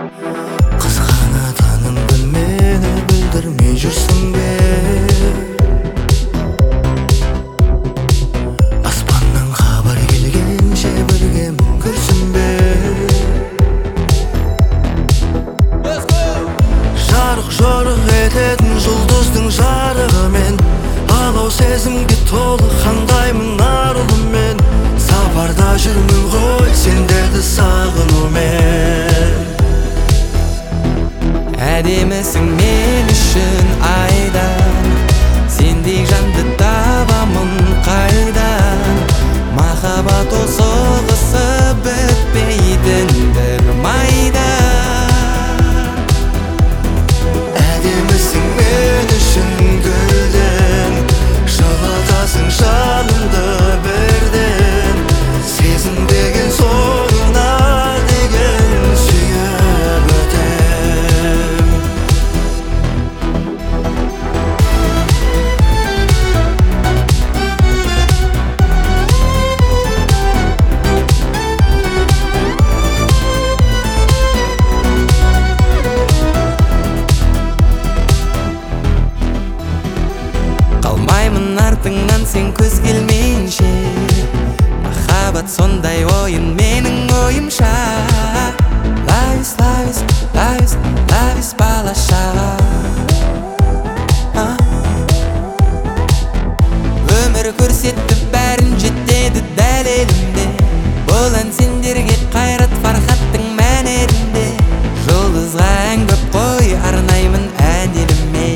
Қызғанатыныңды мені білдірмей жүрсің бе? Аспаннан хабар келгенше бірге мүңкірсің бе? Жарық ететін жұлдыздың жарығымен алау сезімге толы қандаймын арылыммен. Сапарда жүрмін ғой сендерді сағынумен. Әдемісің мен үшін айдан, сендей жанды табамын қайдан. Махаббат ол соғысып бітпейтін бір майдан. Әдемісің мен үшін гүлден, жылытасың жанымды бірден. Сезім деген соңына деген сүйіп өтем. Қалмаймын артыңнан сен көз келмейінше, махаббат сондай ойын менің ойымша. Лавис, лавис, лавис, лавис балаша. Өмір көрсетті бәрін жетеді дәл елімде. Бұл ән сендерге қайрат фархаттың мәнерінде. Жұлдызға ән көп қой арнаймын ән еліме.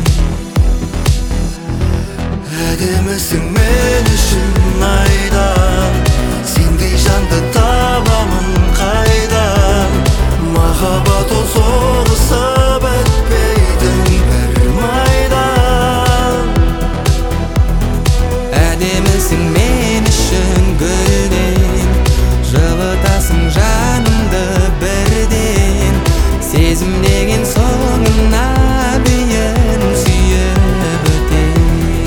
Әдемісің мен үшін айдан, сендей жанды табамын қайдан. Махаббат ол соғысып өтпейтін бір майдан. Әдемісің мен үшін гүлден, жылытасың жанымды бірден. Сезім деген соңына дейін сүйіп өтем.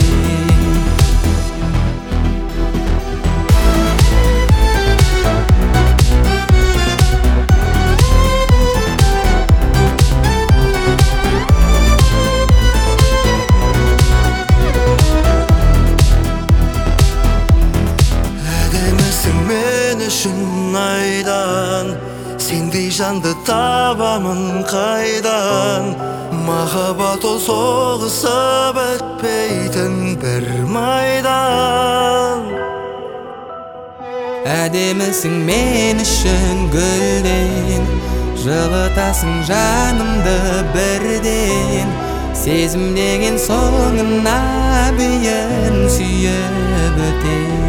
Әдемісің мен үшін айдан, сендей жанды табамын қайдан. Махаббат ол соғысып өтпейтін бір майдан. Әдемісің мен үшін гүлден, жылытасың жанымды бірден. Сезім деген соңына дейін сүйіп өтем.